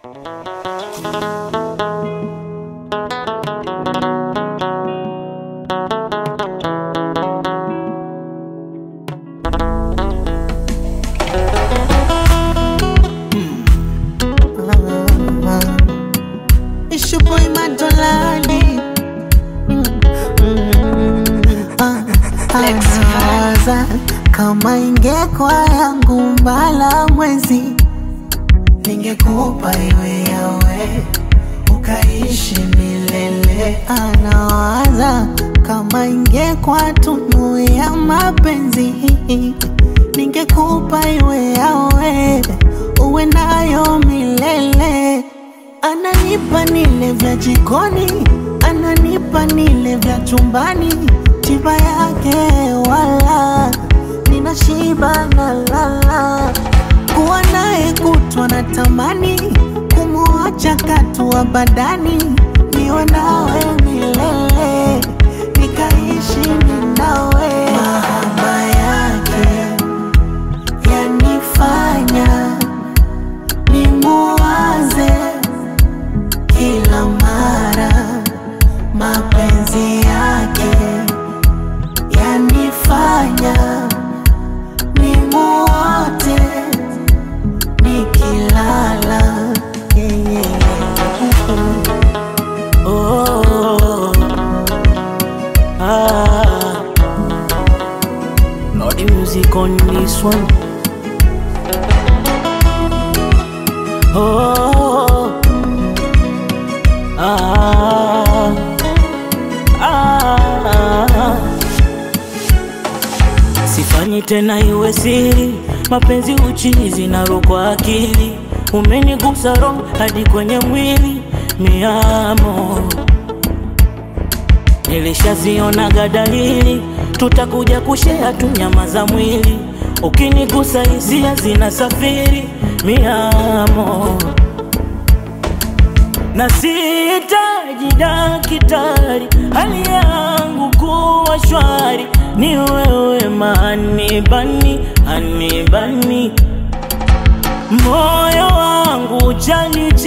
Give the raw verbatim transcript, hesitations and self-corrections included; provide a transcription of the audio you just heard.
It's your boy Madolani. Anawaza kama ingekuwa yangu mbala mwezi, ningekupa iwe yawe ukaishi milele. Anawaza kama ingekuwa tunu ya mapenzi, ningekupa iwe yawe uwe nayo milele. Ananipa nile vya jikoni, ananipa nile vya chumbani, tiba yake wala ninashiba na lala. Kuwa nae kutwa na tamani, kumuacha katu abadani, niwe nawe milele, nikaishi ninawe. Mahaba yake yanifanya nimuwaze kila mara, mapenzi yake yanifanya nimuote nikilala. Yeah, yeah. Oh, ah. Not the music on this one. Oh, ah, ah. Sifanyi tena iwe siri, mapenzi uchizi na roho kwa akili. Umenigusa roho hadi kwenye mwili, mi amor. Nilishazionaga dalili, tutakuja kushare tu nyama za mwili. Ukinigusa hisia zinasafiri, mi amor. Na sihitaji daktari, hali yangu kuwa shwari, ni wewe manibani, anibani. Moyo wangu jani